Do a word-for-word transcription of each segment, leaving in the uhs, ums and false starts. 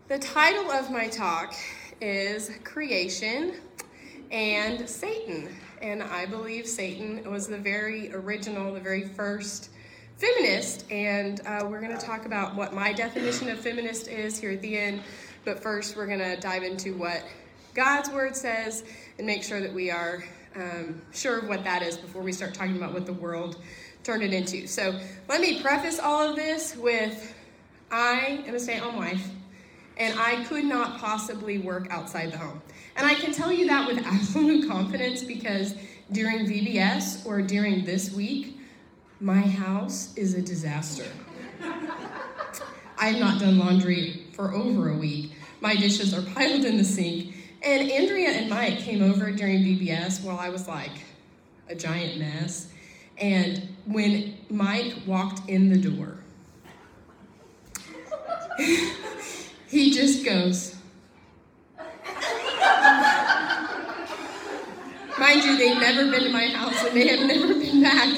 The title of my talk is Creation and Satan. And I believe Satan was the very original, the very first feminist. And uh, we're going to talk about what my definition of feminist is here at the end. But first, we're going to dive into what God's word says and make sure that we are um, sure of what that is before we start talking about what the world turned it into. So let me preface all of this with, I am a stay-at-home wife. And I could not possibly work outside the home. And I can tell you that with absolute confidence because during V B S or during this week, my house is a disaster. I have not done laundry for over a week. My dishes are piled in the sink. And Andrea and Mike came over during V B S while I was like a giant mess. And when Mike walked in the door, he just goes. Mind you, they've never been to my house and they have never been back.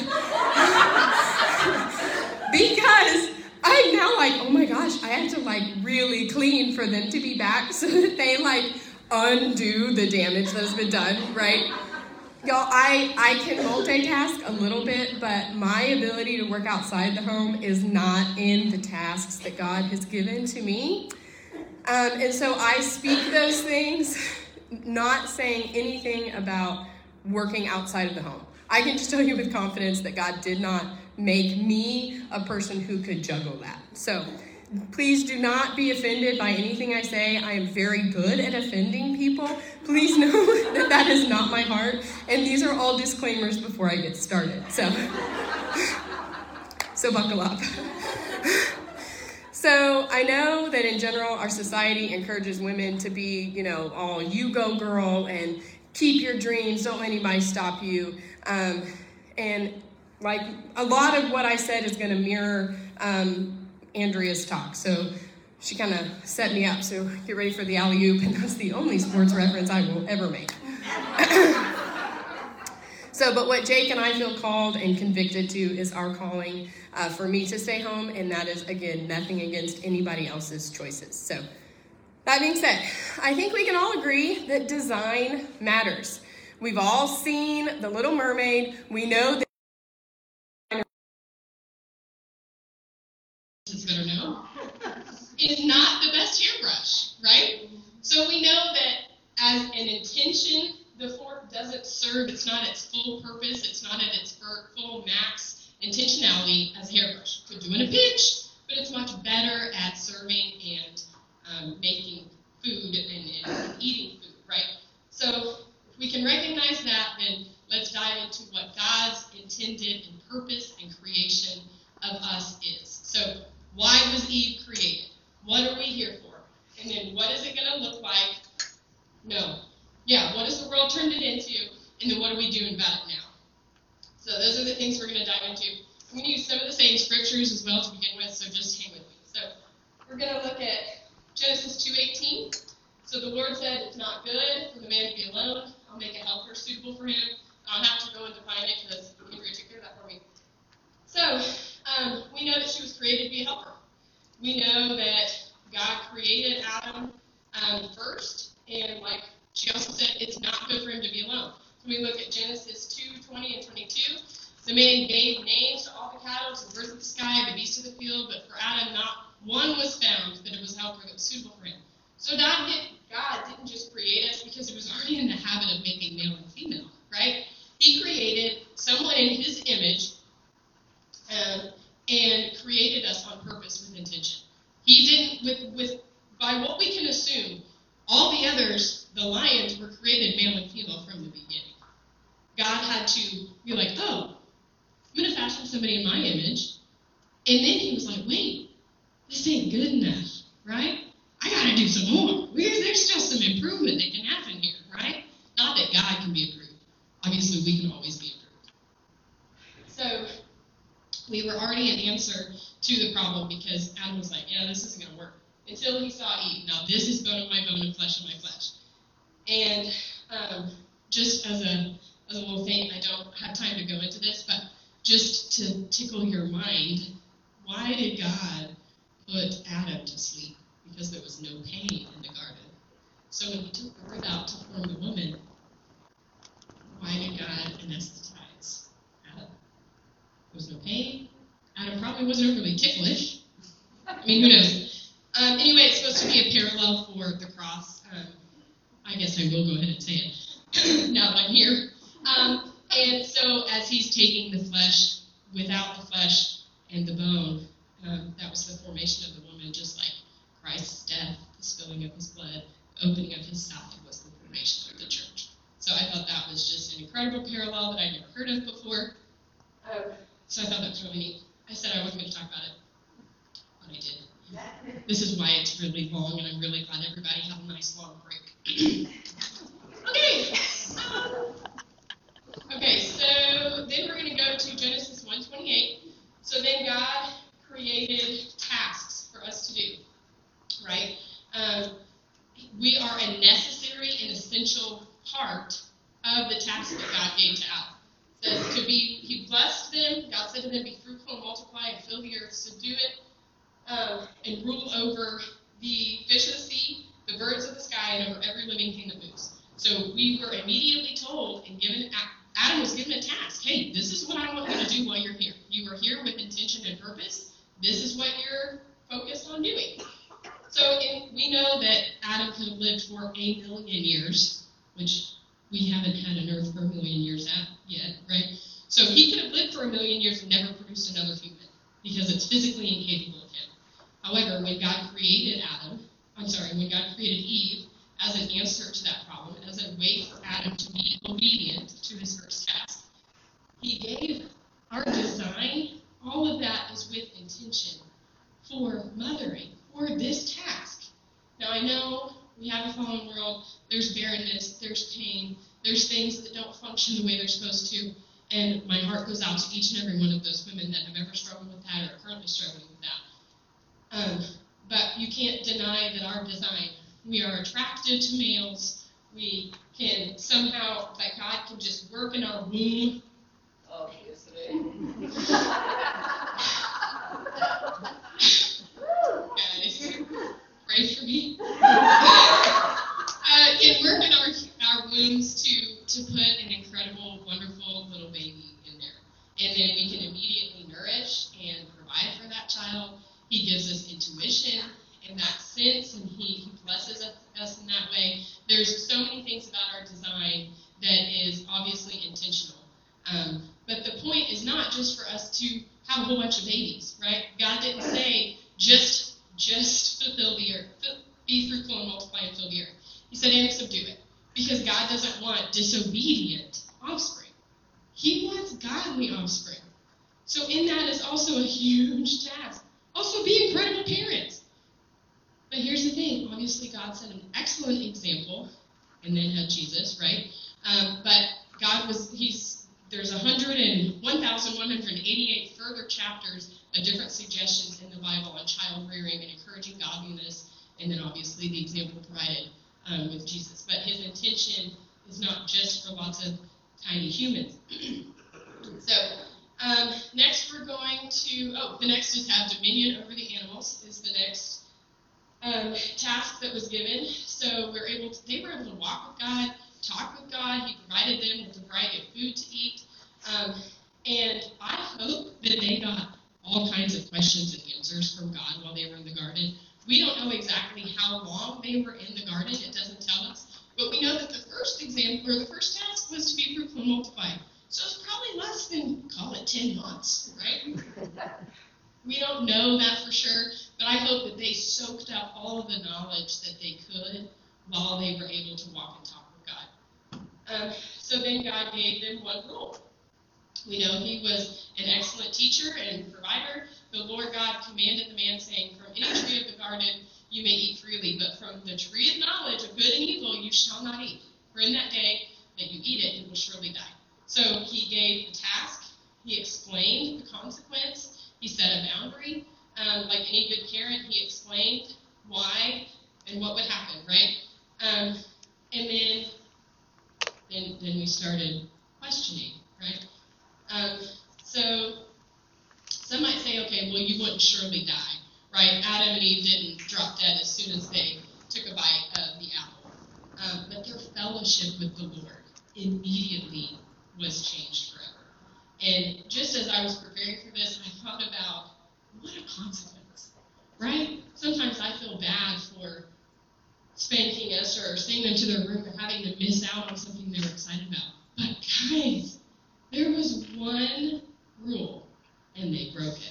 Because I'm now like, oh my gosh, I have to like really clean for them to be back so that they like undo the damage that has been done, right? Y'all, I, I can multitask a little bit, but my ability to work outside the home is not in the tasks that God has given to me. Um, and so I speak those things, not saying anything about working outside of the home. I can just tell you with confidence that God did not make me a person who could juggle that. So please do not be offended by anything I say. I am very good at offending people. Please know that that is not my heart. And these are all disclaimers before I get started. So, so buckle up. So I know that in general, our society encourages women to be, you know, all you go girl and keep your dreams, don't let anybody stop you. Um, and like a lot of what I said is going to mirror um, Andrea's talk. So she kind of set me up. So get ready for the alley-oop, and that's the only sports reference I will ever make. So, but what Jake and I feel called and convicted to is our calling uh, for me to stay home, and that is, again, nothing against anybody else's choices. So, that being said, I think we can all agree that design matters. We've all seen The Little Mermaid. We know that it's better known is not the best hairbrush, right? So we know that as an intention, the fork doesn't serve, it's not its full purpose, it's not at its full max intentionality as a hairbrush. Could do in a pinch, but it's much better at serving and um, making food and, and eating food, right? So if we can recognize that, then let's dive into what God's intended and purpose and creation of us is. So why was Eve created? What are we here for? And then what is it going to look like? No. Yeah, what has the world turned it into, and then what are we doing about it now? So those are the things we're going to dive into. I'm going to use some of the same scriptures as well to begin with, so just hang with me. So we're going to look at Genesis two eighteen. So the Lord said, it's not good for the man to be alone. I'll make a helper suitable for him. I don't have to go and define it because Andrea took care of that for me. So um, we know that she was created to be a helper. We know that God created Adam um, first, and like she also said it's not good for him to be alone. So we look at Genesis two twenty and twenty-two. The man gave names to all the cattle, to the birds of the sky, the beasts of the field, but for Adam not one was found that it was a helper that was suitable for him. So God, did, God didn't just create us because he was already in the habit of making male and female, right? He created someone in his image um, and created us on purpose with intention. He didn't, with, with by what we can assume, all the others, the lions, were created male and female from the beginning. God had to be like, oh, I'm going to fashion somebody in my image. And then he was like, wait, this ain't good enough, right? I got to do some more. There's, there's still some improvement that can happen here, right? Not that God can be improved. Obviously, we can always be improved. So we were already an answer to the problem because Adam was like, yeah, this isn't going to work. Until he saw Eve. Now, this is bone of my bone and flesh of my flesh. And um, just as a as a little thing, I don't have time to go into this, but just to tickle your mind, why did God put Adam to sleep because there was no pain in the garden. So when he took the rib out to form the woman, why did God anesthetize Adam? There was no pain. Adam probably wasn't overly ticklish. I mean, who knows? Um, anyway, it's supposed to be a parallel for the cross. Um, I guess I will go ahead and say it now that I'm here. Um, and so as he's taking the flesh without the flesh and the bone, um, that was the formation of the woman, just like Christ's death, the spilling of his blood, the opening of his side was the formation of the church. So I thought that was just an incredible parallel that I'd never heard of before. Um, so I thought that was really neat. I said I wasn't going to talk about it, but I did. This is why it's really long, and I'm really glad everybody had a nice long break. Okay. Um, okay, so then we're going to go to Genesis one twenty-eight. So then God created tasks for us to do, right? Um, we are a necessary and essential part of the task that God gave to Adam. It says to be, he blessed them. God said to them, be fruitful and multiply and fill the earth, subdue it, um, and rule over the fish of the sea, the birds of the sky, and over every living thing that moves. So we were immediately told and given, Adam was given a task. Hey, this is what I want you to do while you're here. You are here with intention and purpose. This is what you're focused on doing. So in, we know that Adam could have lived for a million years, which we haven't had an earth for a million years at yet, right? So he could have lived for a million years and never produced another human because it's physically incapable of him. However, when God created Adam, I'm sorry, when God created Eve as an answer to that problem, as a way for Adam to be obedient to his first task, he gave our design, all of that is with intention for mothering, for this task. Now I know we have a fallen world, there's barrenness, there's pain, there's things that don't function the way they're supposed to, and my heart goes out to each and every one of those women that have ever struggled with that or are currently struggling with that. Um, but you can't deny that our design, we are attracted to males, we can somehow, like God can just work in our womb. Oh, yes it is. Guys, pray for me. uh, can work in our our wombs to, to put an incredible, wonderful little baby in there. And then we can immediately nourish and provide for that child. He gives us intuition in that sense, and he, he blesses us, us in that way. There's so many things about our design that is obviously intentional. Um, but the point is not just for us to have a whole bunch of babies, right? God didn't say just just fulfill the earth, be fruitful and multiply and fill the earth. He said, and subdue it. Because God doesn't want disobedient offspring. He wants godly offspring. So in that is also a huge task. Also be incredible parents. But here's the thing. Obviously, God set an excellent example and then had Jesus, right? Um, but God was, he's, there's one thousand one hundred eighty-eight further chapters of different suggestions in the Bible on child rearing and encouraging godliness, and then obviously the example provided um, with Jesus. But his intention is not just for lots of tiny humans. So um, next we're going to, oh, the next is have dominion over the animals is the next um, task that was given. So we're able to, they were able to walk with God, talk with God. He provided them with a variety of food to eat. Um, and I hope that they got all kinds of questions and answers from God while they were in the garden. We don't know exactly how long they were in the garden. It doesn't tell us. But we know that the first example, or the first task was to be fruitful and multiply. So it's probably less than, call it ten months, right? We don't know that for sure, but I hope that they soaked up all of the knowledge that they could while they were able to walk and talk with God. Um, so then God gave them one rule. We know he was an excellent teacher and provider. The Lord God commanded the man, saying, from any tree of the garden you may eat freely, but from the tree of knowledge of good and evil you shall not eat. For in that day that you eat it, you will surely die. So he gave the task. He explained the consequence. He set a boundary. Um, like any good parent, he explained why and what would happen, right? Um, and then, then, then we started questioning, right? Um, so some might say, okay, well, you wouldn't surely die, right? Adam and Eve didn't drop dead as soon relationship with the Lord immediately was changed forever. And just as I was preparing for this, I thought about what a consequence, right? Sometimes I feel bad for spanking us or sending them to their room and having to miss out on something they were excited about. But guys, there was one rule, and they broke it.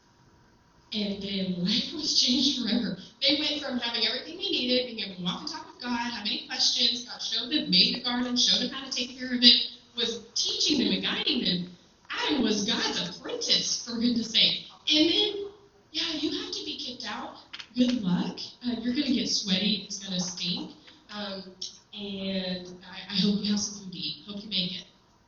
And then life was changed forever. They went from having everything they needed, being able to walk and talk with God, have any questions, God showed them, made the garden, showed them how to take care of it, was teaching them and guiding them. Adam was God's apprentice, for goodness sake. And then, yeah, you have to be kicked out. Good luck. Uh, you're going to get sweaty. It's going to stink. Um, and I, I hope you have some food to eat. Hope you make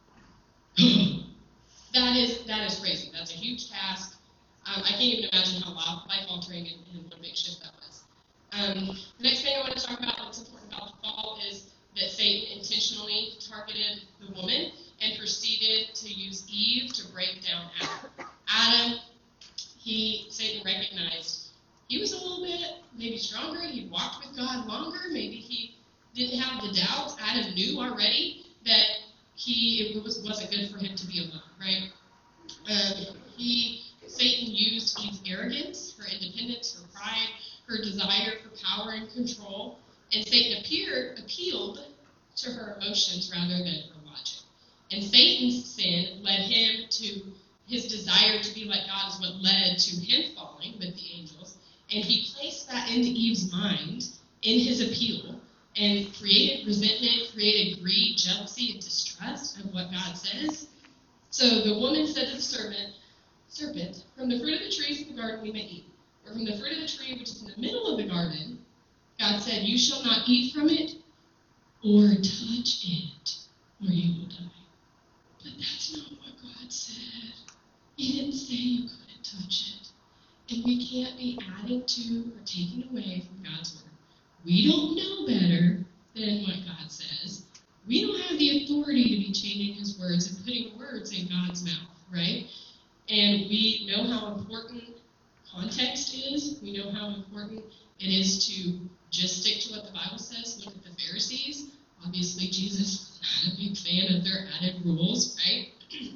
it. that is that is crazy. That's a huge task. Um, I can't even imagine how life-altering and, and what a big shift that was. Um, the next thing I want to talk about that's important about the fall is that Satan intentionally targeted the woman and proceeded to use Eve to break down Adam. Adam, he Satan recognized he was a little bit maybe stronger. He'd walked with God longer. Maybe he didn't have the doubts. Adam knew already that he it was, wasn't good for him to be alone, right? Um, he Satan used Eve's arrogance, her independence, her pride, her desire for power and control, and Satan appeared appealed to her emotions rather than her logic. And Satan's sin led him to his desire to be like God is what led to him falling with the angels. And he placed that into Eve's mind in his appeal and created resentment, created greed, jealousy, and distrust of what God says. So the woman said to the serpent, serpent, from the fruit of the trees of the garden we may eat, or from the fruit of the tree which is in the middle of the garden, God said, you shall not eat from it or touch it, or you will die. But that's not what God said. He didn't say you couldn't touch it. And we can't be adding to or taking away from God's word. We don't know better than what God says. We don't have the authority to be changing his words and putting words in God's mouth, right? And we know how important context is. We know how important it is to just stick to what the Bible says. Look at the Pharisees. Obviously, Jesus was not a big fan of their added rules, right?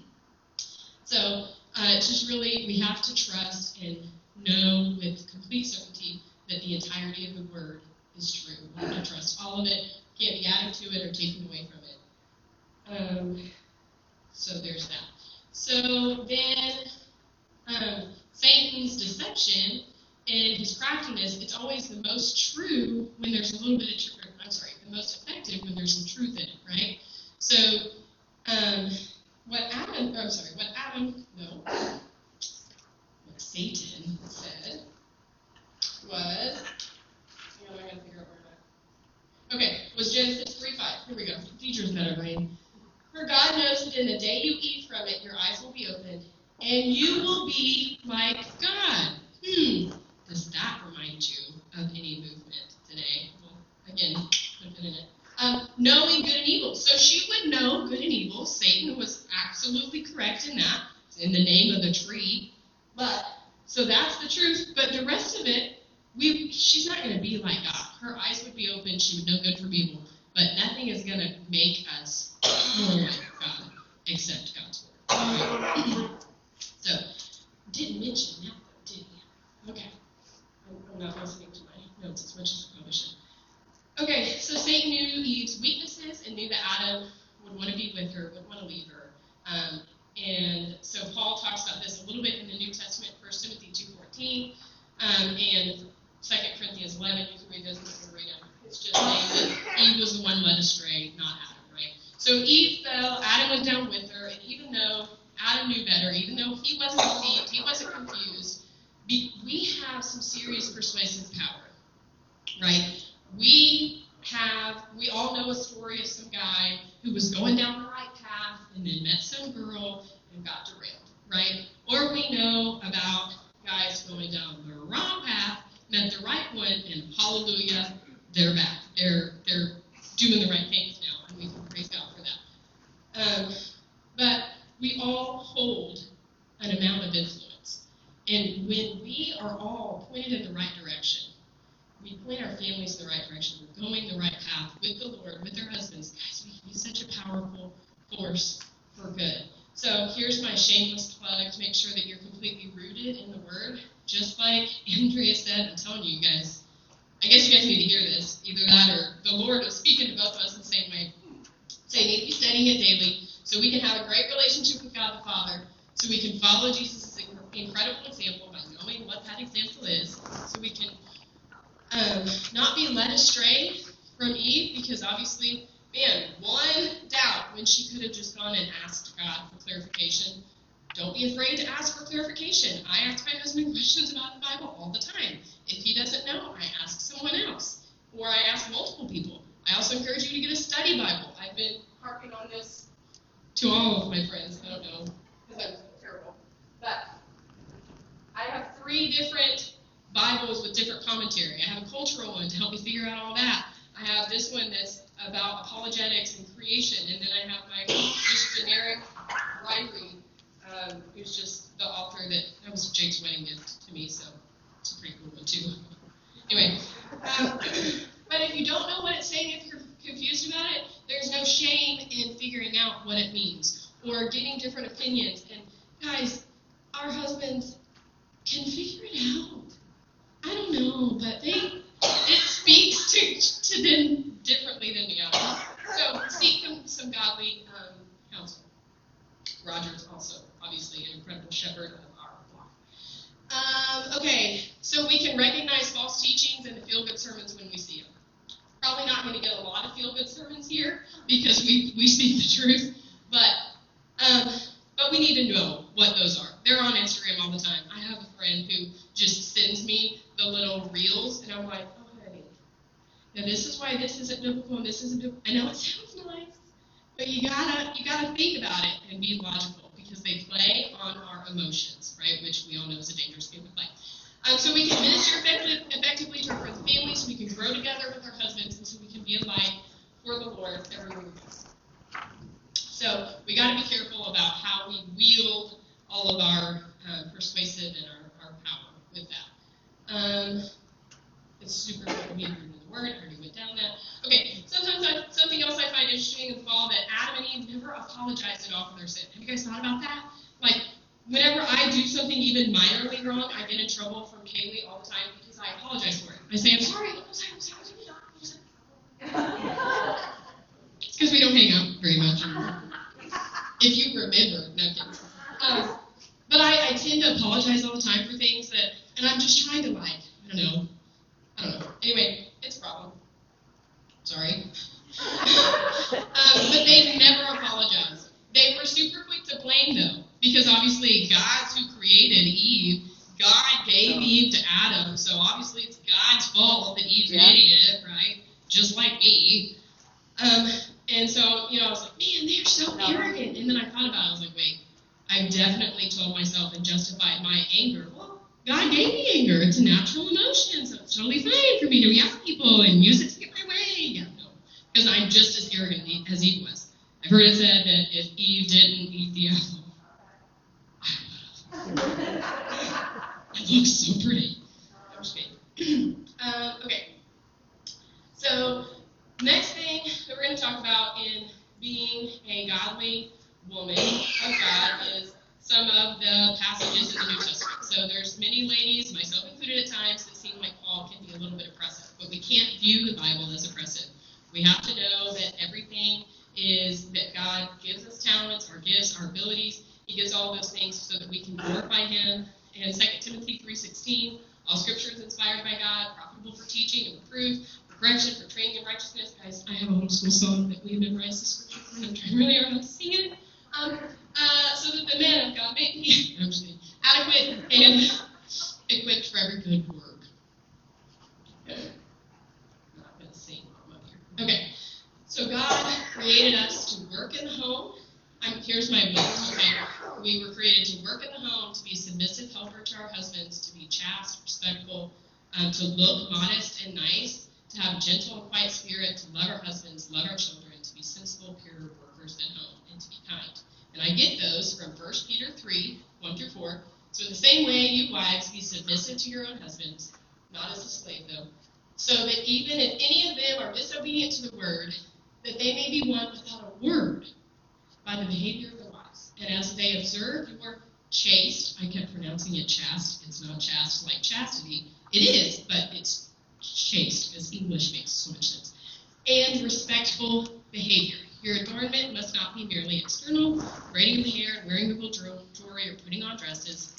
So uh, it's just really, we have to trust and know with complete certainty that the entirety of the word is true. We have to trust all of it. Can't be added to it or taken away from it. Um, so there's that. So then um, Satan's deception and his craftiness, it's always the most true when there's a little bit of truth. I'm sorry, the most effective when there's some truth in it, right? So um, what Adam, I'm sorry, what Adam, no, what Satan said was, hang on, I gotta figure out where I'm at. Okay, was Genesis three five. Here we go. Teacher's better, right? For God knows that in the day you eat from it, your eyes will be opened, and you will be like God. Hmm. Does that remind you of any movement today? Well, again, put it in it. Um, knowing good and evil. So she would know good and evil. Satan was absolutely correct in that. It's in the name of the tree. But, so that's the truth. But the rest of it, we she's not going to be like God. Her eyes would be open. She would know good from evil. But nothing is going to make us more like God except God's word. So, didn't mention that though, did we? Okay. I'm not listening to my notes as much as I probably should. Okay, so Satan knew Eve's weaknesses and knew that Adam would want to be with her, would want to leave her. Um, and so Paul talks about this a little bit in the New Testament, First Timothy two fourteen, um, and Second Corinthians eleven. You can read those in the read them. It's just saying that Eve was the one led astray, not Adam, right? So Eve fell, Adam went down with her, and even though Adam knew better, even though he wasn't deceived, he wasn't confused, we have some serious persuasive power, right? We have, we all know a story of some guy who was going down the right path and then met some girl and got derailed, right? Or we know about guys going down the wrong path, met the right one, and hallelujah, they're back. They're they're doing the right things now, and we can praise God for that. Um, but we all hold an amount of influence. And when we are all pointed in the right direction, we point our families in the right direction. We're going the right path with the Lord, with our husbands. Guys, we can be such a powerful force for good. So here's my shameless plug to make sure that you're completely rooted in the Word. Just like Andrea said, I'm telling you guys, I guess you guys need to hear this. Either that or the Lord is speaking to both of us in the same way. So you need to be studying it daily so we can have a great relationship with God the Father, so we can follow Jesus' incredible example by knowing what that example is, so we can um, not be led astray from Eve, because obviously, man, one doubt when she could have just gone and asked God for clarification. Don't be afraid to ask for clarification. I ask my husband questions about the Bible all the time. If he doesn't know, I ask someone else, or I ask multiple people. I also encourage you to get a study Bible. I've been harping on this to all of my friends. I don't know, because I'm terrible. But I have three different Bibles with different commentary. I have a cultural one to help me figure out all that. I have this one that's about apologetics and creation, and then I have my just generic Ryrie, um, who's just the author that, that was Jake's wedding gift to me, so it's a pretty cool one too. Anyway, um, but if you don't know what it's saying, if you're confused about it, there's no shame in figuring out what it means or getting different opinions. And guys, our husbands can figure it out. I don't know, but they it speaks to to them differently than the others. So seek some, some godly um, counsel. Roger's also obviously an incredible shepherd of our flock. Um, okay, so we can recognize false teachings and the feel-good sermons when we see them. Probably not going to get a lot of feel-good sermons here because we, we speak the truth, but um, but we need to know what those are. They're on Instagram all the time. I have a friend who just sends me the little reels, and I'm like, oh, honey, now this is why this isn't biblical and this isn't biblical. I know it sounds nice, but you gotta you gotta think about it and be logical, because they play on our emotions, right? Which we all know is a dangerous game to play. Um, so we can minister effective, effectively to our friends and families, so we can grow together with our husbands, and so we can be a light for the Lord everywhere we go. So we got to be careful about how we wield all of our uh, persuasive and our, our power with that. Um, it's super important to be rooted in the Word. I already went down that. Okay, sometimes I, something else I find interesting in the fall, that Adam and Eve never apologized at all for their sin. Have you guys thought about that? Like, whenever I do something even minorly wrong, I get in trouble from Kaylee all the time because I apologize for it. I say, I'm sorry, I'm sorry, I'm sorry, I'm sorry. It's because we don't hang out very much anymore. If you remember, no kidding. Um, but I, I tend to apologize all the time for things that, and I'm just trying to, like, I don't know, I don't know. Anyway, it's a problem. Sorry. um, but they never apologized. They were super quick to blame, though, because obviously God's who created Eve. God gave Eve to Adam, so obviously it's God's fault that Eve's Yeah. an idiot, right? Just like me. Um, and so, you know, I was like, man, they're so No. arrogant. And then I thought about it. I was like, wait, I definitely told myself and justified my anger. Well, God gave me anger. It's a natural emotion, so it's totally fine for me to react to people and use it to get my way. Yeah, no, because I'm just as arrogant as Eve was. I've heard it said that if Eve didn't eat the apple, I would have. It looks so pretty. I'm just kidding. um, okay. So, next thing that we're going to talk about in being a godly woman of God is some of the passages in the New Testament. So there's many ladies, myself included at times, that seem like Paul can be a little bit oppressive. But we can't view the Bible as oppressive. We have to know that everything is that God gives us talents, our gifts, our abilities. He gives all those things so that we can glorify Him. And Second Timothy three sixteen, all Scripture is inspired by God, profitable for teaching and reproof, for correction, for training in righteousness. Guys, I have a homeschool song that we memorized the Scripture for, and I'm trying really hard not to sing it. Um, uh, so that the man of God may be I'm just kidding, adequate and equipped for every good work. I'm not going to sing while I'm up here. Okay, so God created us to work in the home. I'm, here's my list, okay? We were created to work in the home, to be a submissive helper to our husbands, to be chaste, respectful, um, to look modest and nice, to have gentle and quiet spirit, to love our husbands, love our children, to be sensible, pure workers at home, and to be kind. And I get those from First Peter three, one through four. So in the same way, you wives, be submissive to your own husbands, not as a slave, though, so that even if any of them are disobedient to the word, that they may be won without a word by the behavior of their wives. And as they observe your chaste, I kept pronouncing it chaste, it's not chaste like chastity. It is, but it's chaste, because English makes so much sense. And respectful behavior. Your adornment must not be merely external, braiding the hair and wearing the gold jewelry or putting on dresses,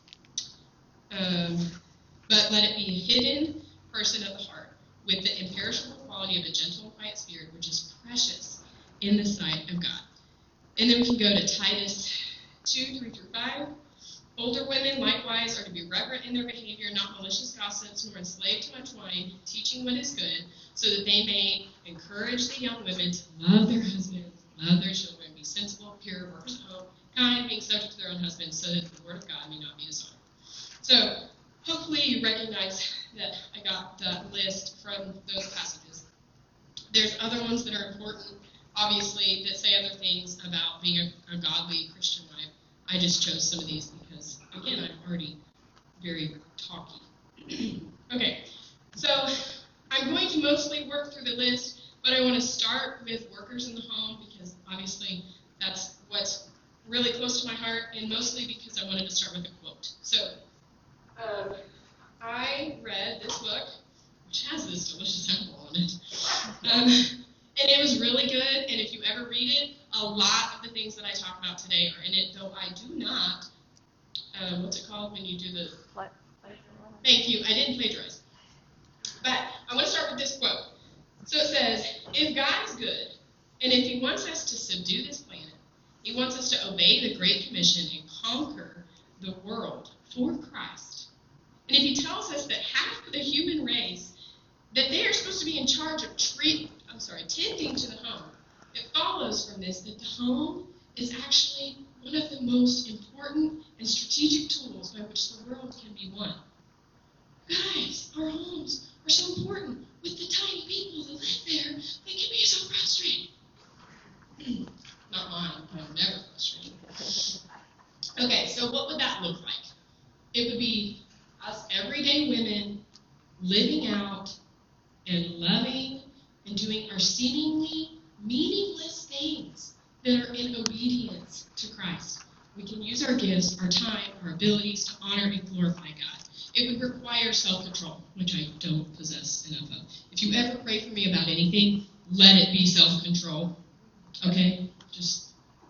um, but let it be a hidden person of the heart, with the imperishable quality of a gentle and quiet spirit, which is precious in the sight of God. And then we can go to Titus two, three through five. Older women, likewise, are to be reverent in their behavior, not malicious gossips, nor enslaved to much wine, teaching what is good, so that they may encourage the young women to love their husbands, love their children, be sensible, pure, workers at home, kind, being subject to their own husbands, so that the word of God may not be dishonored. So, hopefully you recognize that I got that list from those passages. There's other ones that are important, obviously, that say other things about being a, a godly Christian wife. I just chose some of these because, again, I'm already very talky. Okay, so I'm going to mostly work through the list, but I want to start with workers in the home because, obviously, that's what's really close to my heart, and mostly because I wanted to start with a quote. So, um, I read this book, which has this delicious apple on it, um, and it was really good, and if you ever read it, a lot of the things that I talk about today are in it, though I do not, um, what's it called when you do the, thank you, I didn't plagiarize. But I want to start with this quote. So it says, if God is good, and if he wants us to subdue this planet, he wants us to obey the Great Commission and conquer the world for Christ. And if he tells us that half of the human race, that they are supposed to be in charge of treat, I'm sorry, tending to the home, it follows from this that the home is actually one of the most important and strategic tools by which the world can be won. Guys, our homes are so important. With the tiny people that live there, they can be so frustrating. Not mine, I'm never frustrated. Okay, so what would that look like? It would be us everyday women living out and loving and doing our seemingly meaningless things that are in obedience to Christ. We can use our gifts, our time, our abilities to honor and glorify God. It would require self-control, which I don't possess enough of. If you ever pray for me about anything, let it be self-control. Okay? Just,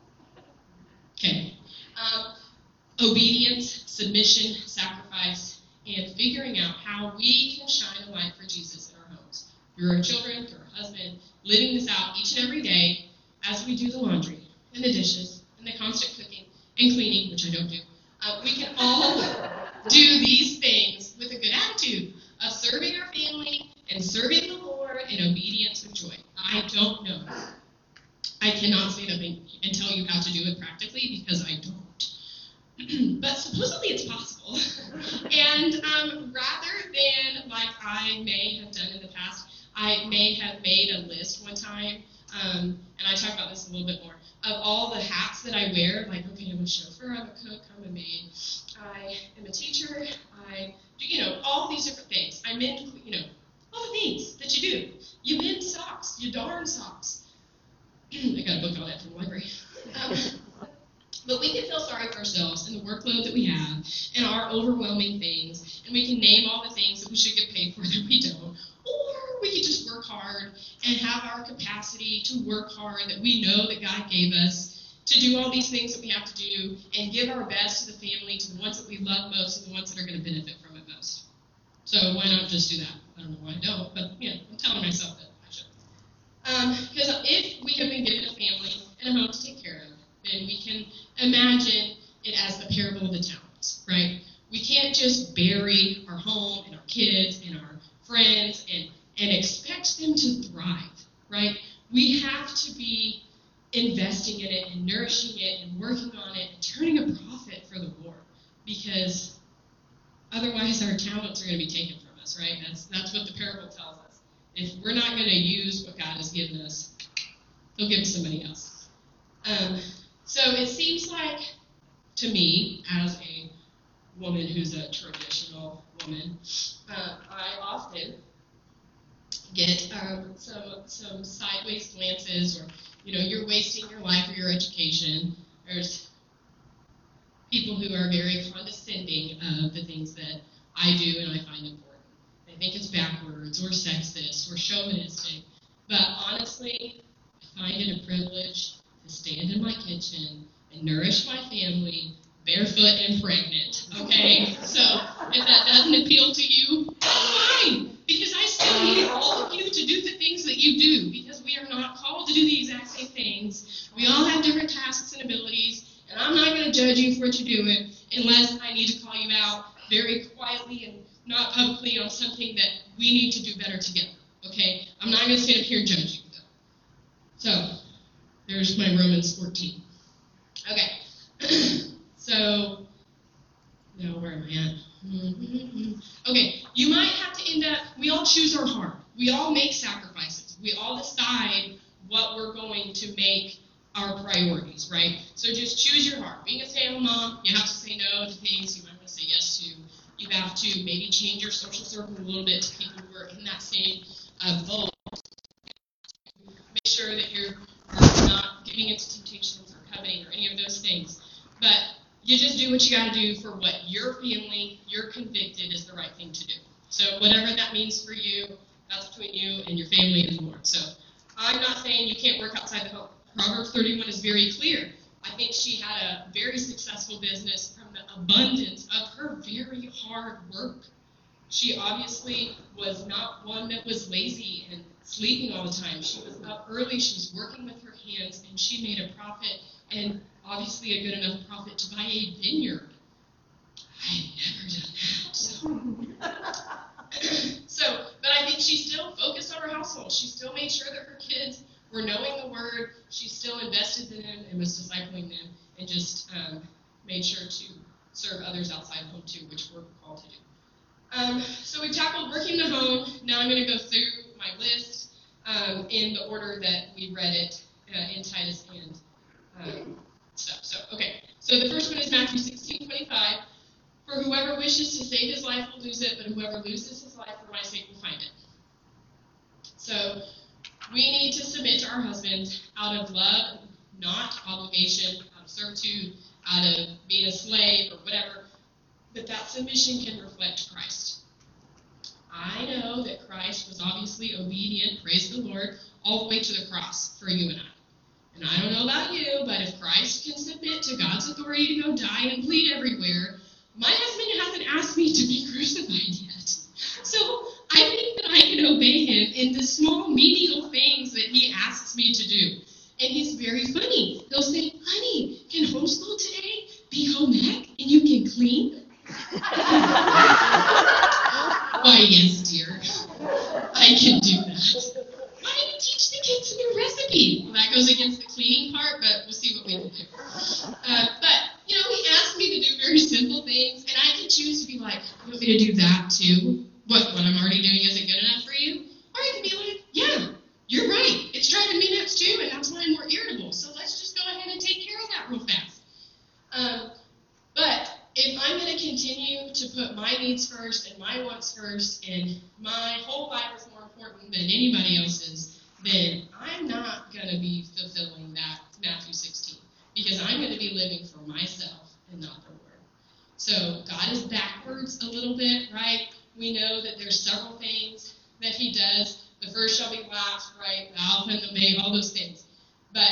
okay. Um, obedience, submission, sacrifice, and figuring out how we can shine a light for Jesus in our homes. Through our children, through our husband, living this out each and every day as we do the laundry, and the dishes, and the constant cooking, and cleaning, which I don't do. Uh, we can all do these things with a good attitude of serving our family and serving the Lord in obedience with joy. I don't know. I cannot stand up and, and tell you how to do it practically because I don't. But supposedly it's possible. And um, rather than like I may have done in the past, I may have made a list one time, um, and I talk about this a little bit more, of all the hats that I wear, like, okay, I'm a chauffeur, I'm a cook, I'm a maid, I am a teacher, I do, you know, all these different things. I mend, you know, all the things that you do. You mend socks, you darn socks. I got a book on that from the library. Um, but we can feel sorry for ourselves and the workload that we have and our overwhelming things, and we can name all the things that we should get paid for that we don't. Or we could just work hard and have our capacity to work hard that we know that God gave us to do all these things that we have to do and give our best to the family, to the ones that we love most and the ones that are going to benefit from it most. So why not just do that? I don't know why I don't, but you know, I'm telling myself that I should. Because um, if we have been given a family and a home to take care of, then we can imagine it as the parable of the talents, right? We can't just bury our home and our kids and our friends and, and expect them to thrive, right? We have to be investing in it and nourishing it and working on it and turning a profit for the Lord, because otherwise our talents are going to be taken from us, right? That's that's what the parable tells us. If we're not going to use what God has given us, he'll give it to somebody else. Um, so it seems like, to me, as a woman who's a traditional woman, uh, I often get um, some some sideways glances, or you know, you're wasting your life or your education. There's people who are very condescending of the things that I do and I find important. They think it's backwards or sexist or chauvinistic. But honestly, I find it a privilege to stand in my kitchen and nourish my family barefoot and pregnant. Okay? So if that doesn't appeal to you, that's fine. Because I still need all of you to do the things that you do. Because we are not called to do the exact same things. We all have different tasks and abilities. And I'm not going to judge you for what you're doing unless I need to call you out very quietly and not publicly on something that we need to do better together. Okay? I'm not going to stand up here and judge you, though. So, there's my Romans fourteen. Okay. So, now where am I at? Mm-hmm. Okay, you might have to end up, we all choose our heart. We all make sacrifices. We all decide what we're going to make our priorities, right? So just choose your heart. Being a stay-at-home mom, you have to say no to things you might want to say yes to. You have to maybe change your social circle a little bit to people who are in that same uh, boat. Make sure that you're not giving into temptations or coveting or any of those things. But you just do what you got to do for what you're feeling, you're convicted is the right thing to do. So whatever that means for you, that's between you and your family and the Lord. So I'm not saying you can't work outside the home. Proverbs thirty-one is very clear. I think she had a very successful business from the abundance of her very hard work. She obviously was not one that was lazy and sleeping all the time. She was up early, she was working with her hands, and she made a profit, and obviously a good enough profit to buy a vineyard. I've never done that. So, but I think she still focused on her household. She still made sure that her kids were knowing the word. She still invested in them and was discipling them, and just um, made sure to serve others outside home too, which we're called to do. Um, so we tackled working the home. Now I'm going to go through my list um, in the order that we read it uh, in Titus and um, stuff. So, okay. So the first one is Matthew sixteen twenty-five. For whoever wishes to save his life will lose it, but whoever loses his life for my sake will find it. So we need to submit to our husband out of love, not obligation, out of servitude, out of being a slave or whatever. But that submission can reflect Christ. I know that Christ was obviously obedient, praise the Lord, all the way to the cross for you and I. And I don't know about you, but if Christ can submit to God's authority to go die and bleed everywhere, my husband hasn't asked me to be crucified yet. So I think that I can obey him in the small, menial things that he asks me to do. And he's very funny. He'll say, honey, can homeschool today be home ec and you can clean? Why, yes, dear. I can do that. Why don't you teach the kids a new recipe? Well, that goes against the cleaning part, but we'll see what we can do. Uh, but, you know, he asked me to do very simple things, and I can choose to be like, you want me to do that too? What, what I'm already doing isn't good enough for you? Or I can be like, yeah, you're right. It's driving me nuts too, and that's why I'm more irritable. So let's just go ahead and take care of that real fast. Um, but if I'm going to continue to put my needs first and my wants first, and my whole life is more important than anybody else's, then I'm not going to be fulfilling that Matthew sixteen, because I'm going to be living for myself and not the Lord. So God is backwards a little bit, right? We know that there's several things that he does. The first shall be last, right? The Alpha and the Omega, all those things.